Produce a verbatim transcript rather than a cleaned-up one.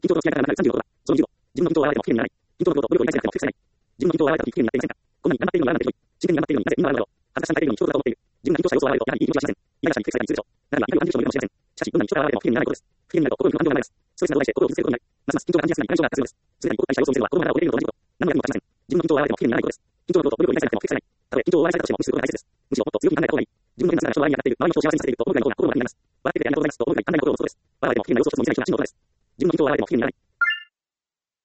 均等と付き合い方がなくさんじゅうのことだ。そのにじゅうご、自分の均等を表れても不機嫌にならない。均等のことを努力をいたしなくても不正さない。自分の均等を表れても不機嫌になっていませんか。こんなに頑張っているのに笑わなくてよい。真剣に頑張っているのになぜみんな笑うのだろう。恥ずかしさに耐えているのに人とだと思っている。自分が均等者要素を表れるとやはり言い訳はしません。嫌な人に不正されにするでしょう。ならば、やはり安定してもいるかもしれません。しかし、どんなに人が現れても不機嫌にならないことです。不機嫌になると心に不安定を感じます。ストレスが増大して心を傷つけることになる。ますます緊張が感じやすくなり、感情が活用です。すでに心を対した要素を見せるのは子供ながら溺れているのと同じこと。何の役にも立ちません。自分の均等を表れても不機嫌にならないことです。均等のことを努力をいたしなくても不正さない。たとえ均等を表れされたとしても無視することが大切です。むしろもっと強く考えた方がいい。自分の手なすが人を愛に当たっている。周りの人を幸せにさせていると思うくらいの方が心が楽になります。笑ってくれてありがとうございますと思うくらい簡単なことをすることです。笑われても不機嫌になる要素を一つも見つけなきゃ死ぬことです。自分の均等を表れても不機嫌にならない。